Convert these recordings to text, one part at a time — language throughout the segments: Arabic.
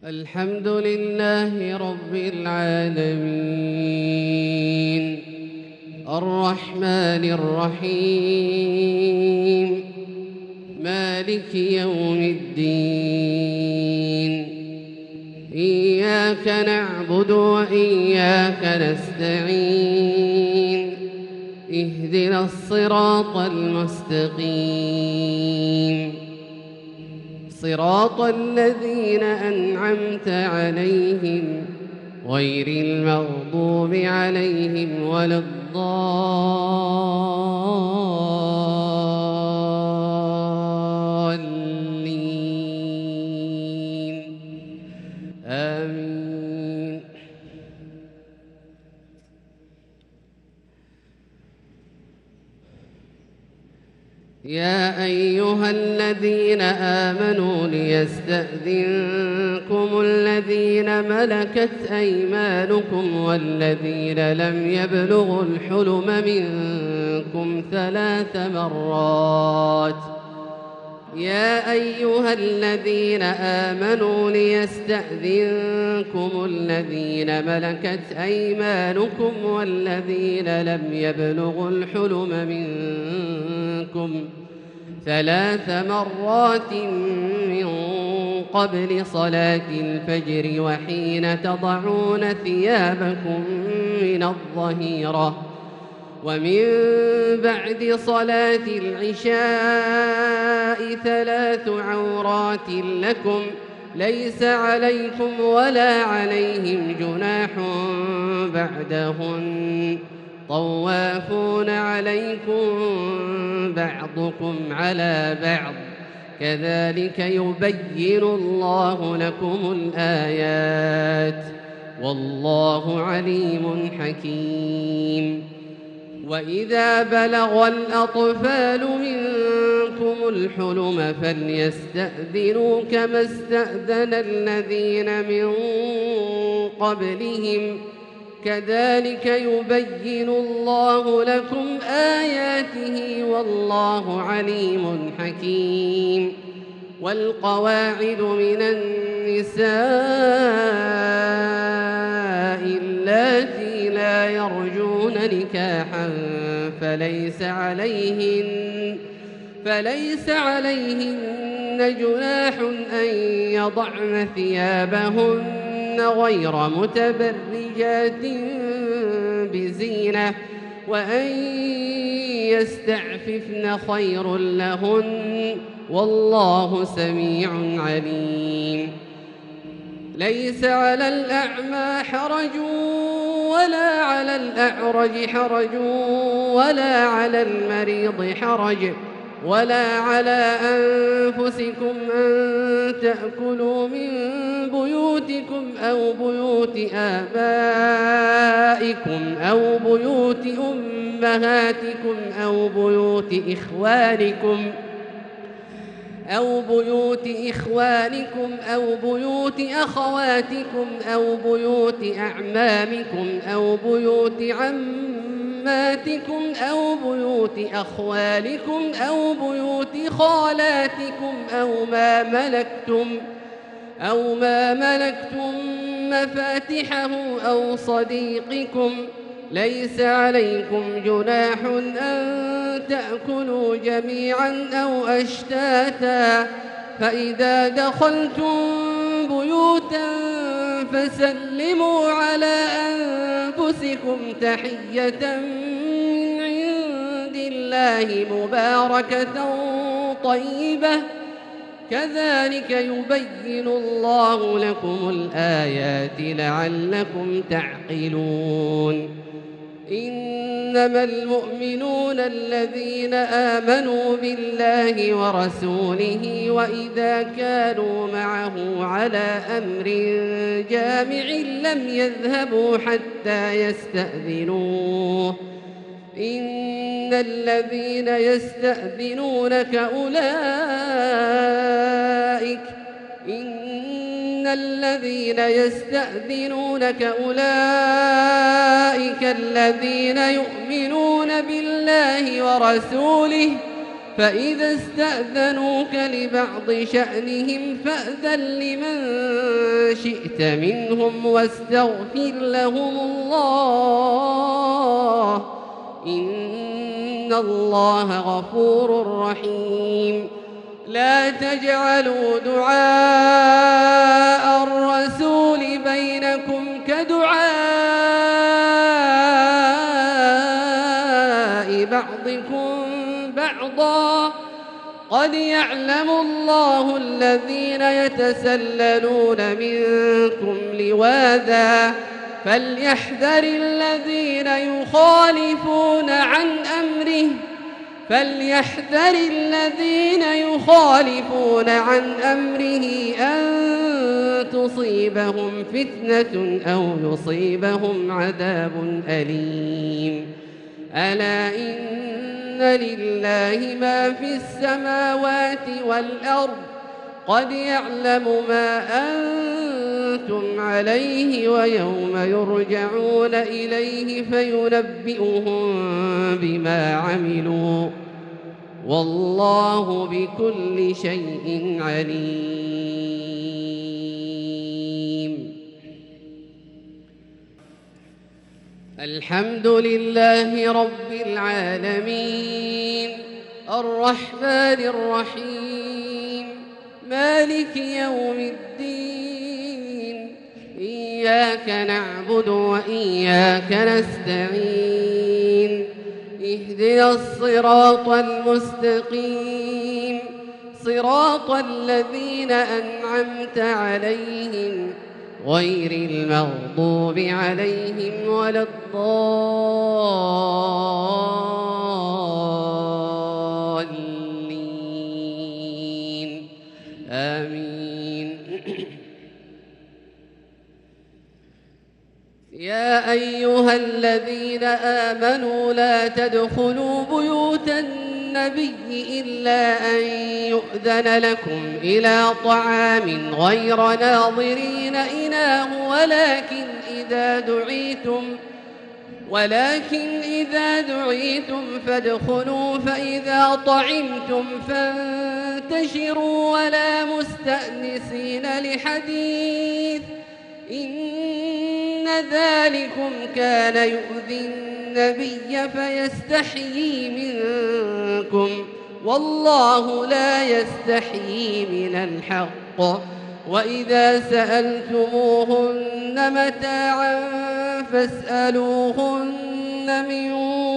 الحمد لله رب العالمين الرحمن الرحيم مالك يوم الدين إياك نعبد وإياك نستعين اهدنا الصراط المستقيم صراط الذين أنعمت عليهم غير المغضوب عليهم ولا الضالين آمين. يا أيها الذين آمنوا ليستأذنكم الذين ملكت أيمانكم والذين لم يبلغوا الحلم منكم 3 مرات. يا أيها الذين آمنوا ليستأذنكم الذين ملكت أيمانكم والذين لم يبلغوا الحلم منكم 3 مرات من قبل صلاة الفجر وحين تضعون ثيابكم من الظهيرة ومن بعد صلاة العشاء 3 عورات لكم ليس عليكم ولا عليهم جناح بعدهن طوافون عليكم بعضكم على بعض كذلك يبين الله لكم الآيات والله عليم حكيم. وإذا بلغ الأطفال منكم الحلم فليستأذنوا كما استأذن الذين من قبلهم كذلك يبين الله لكم آياته والله عليم حكيم. والقواعد من النساء اللاتي لا يرجون نكاحا فليس عليهن جناح أن يضعن ثيابهن غير متبرجات بزينة وأن يستعففن خير لهن والله سميع عليم. ليس على الأعمى حرج ولا على الأعرج حرج ولا على المريض حرج ولا على أنفسكم أن تأكلوا من بيوتكم أو بيوت آبائكم أو بيوت أمهاتكم أو بيوت إخوانكم أو بيوت أخواتكم أو بيوت أعمامكم أو بيوت عماتكم أو بيوت أخوالكم أو بيوت خالاتكم أو ما ملكتم مفاتحه أو صديقكم ليس عليكم جناح أن تأكلوا جميعا أو أشتاتا فإذا دخلتم بيوتا فسلموا على أنفسكم تحية من عند الله مباركة طيبة كذلك يبين الله لكم الآيات لعلكم تعقلون. إنما المؤمنون الذين آمنوا بالله ورسوله وإذا كانوا معه على أمر جامع لم يذهبوا حتى يستأذنوه إن الذين يستأذنونك أولئك الذين يؤمنون بالله ورسوله فإذا استأذنوك لبعض شأنهم فأذن لمن شئت منهم واستغفر لهم الله إن الله غفور رحيم. لا تجعلوا دعاء الرسول بينكم كدعاء بعضكم بعضا قد يعلم الله الذين يتسللون منكم لواذا فليحذر الذين يخالفون عن أمره أن تصيبهم فتنة أو يصيبهم عذاب أليم. ألا إن لله ما في السماوات والأرض قد يعلم ما أنتم عليه ويوم يرجعون إليه فينبئهم بما عملوا والله بكل شيء عليم. الحمد لله رب العالمين الرحمن الرحيم مالك يوم الدين إياك نعبد وإياك نستعين اهدنا الصراط المستقيم صراط الذين أنعمت عليهم غير المغضوب عليهم ولا الضالين آمين. يا أيها الذين آمنوا لا تدخلوا بيوت النبي إلا أن يؤذن لكم إلى طعام غير ناظرين إناه ولكن إذا دعيتم فادخلوا فإذا طعمتم فانتشروا ولا مستأنسين لحديث إن ذلكم كان يؤذي النبي فيستحيي منكم والله لا يستحيي من الحق. وإذا سألتموهن متاعا فاسألوهن من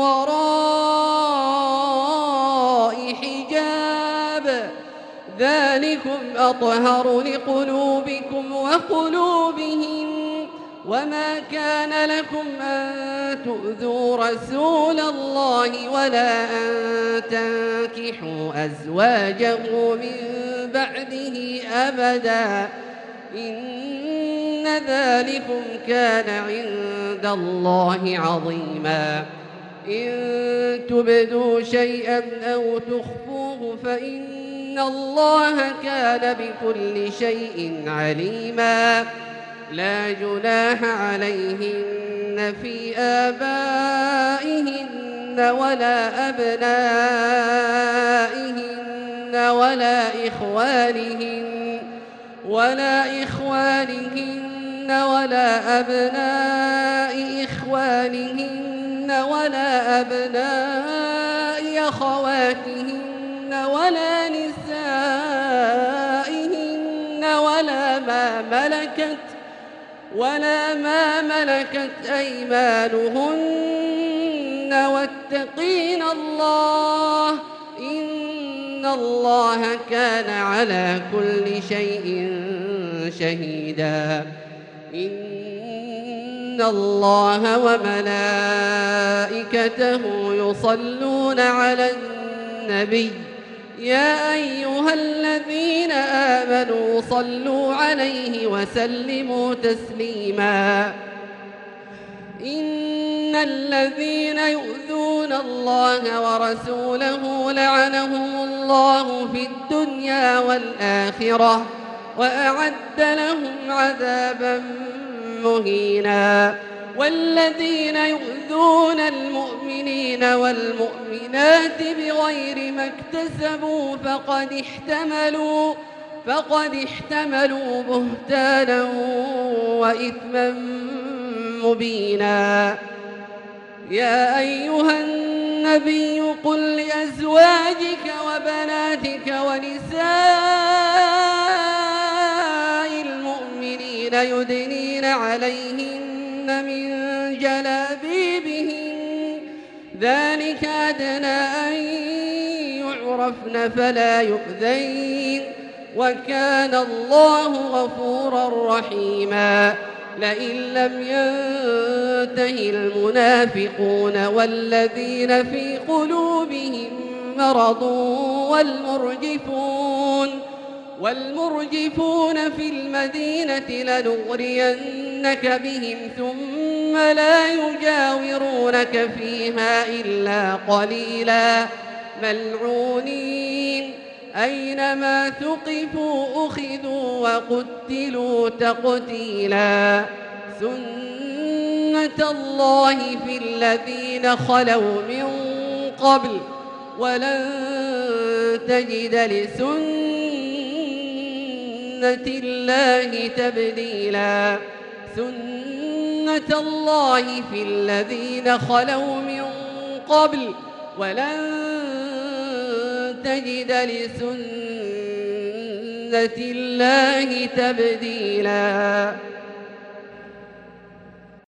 وراء حجاب ذلكم أطهر لقلوبكم وقلوبهم. وما كان لكم أن تؤذوا رسول الله ولا أن تنكحوا أزواجه من بعده أبدا إن ذلكم كان عند الله عظيما. إن تبدوا شيئا أو تخفوه فإن الله كان بكل شيء عليما. لا جناح عليهن في آبائهن ولا أبنائهن ولا إخوانهن ولا أبناء إخوانهن ولا أبناء أخواتهن ولا نسائهن ولا ما ملكت أيمانهن واتقين الله إن الله كان على كل شيء شهيدا. إن الله وملائكته يصلون على النبي يا أيها الذين آمنوا صلوا عليه وسلموا تسليما. إن الذين يؤذون الله ورسوله لعنهم الله في الدنيا والآخرة وأعد لهم عذابا مهينا. والذين يؤذون المؤمنين والمؤمنات بغير ما اكتسبوا فقد احتملوا بهتانا وإثما مبينا. يا أيها النبي قل لأزواجك وبناتك ونساء المؤمنين يدنين عليهن من جلابيبهن ذلك أدنى أن يعرفن فلا يؤذين وكان الله غفورا رحيما. لئن لم ينته المنافقون والذين في قلوبهم مرض والمرجفون في المدينة لنغرينك بهم ثم لا يجاورونك فيها إلا قليلا ملعونين أينما ثقفوا أخذوا وقتلوا تقتيلا. سنة الله في الذين خلوا من قبل ولن تجد لسنة الله تبديلا. سنة الله في الذين خلوا من قبل ولن تجد لسنة الله تبديلا.